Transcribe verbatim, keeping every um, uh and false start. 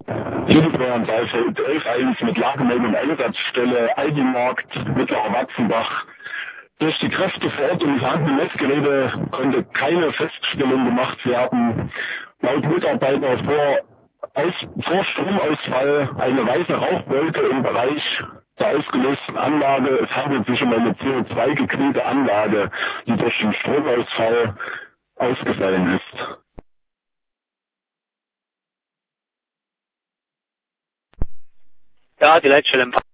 Hildebrand, also elf eins mit Lagemeldung Einsatzstelle Eigenmarkt, Mittlerer Watzenbach. Durch die Kräfte vor Ort und die vorhandenen Messgeräte konnte keine Feststellung gemacht werden. Laut Mitarbeiter vor, aus, vor Stromausfall eine weiße Rauchwolke im Bereich der ausgelösten Anlage. Es handelt sich um eine C O zwei gekühlte Anlage, die durch den Stromausfall ausgefallen ist. Ja, die Leitstelle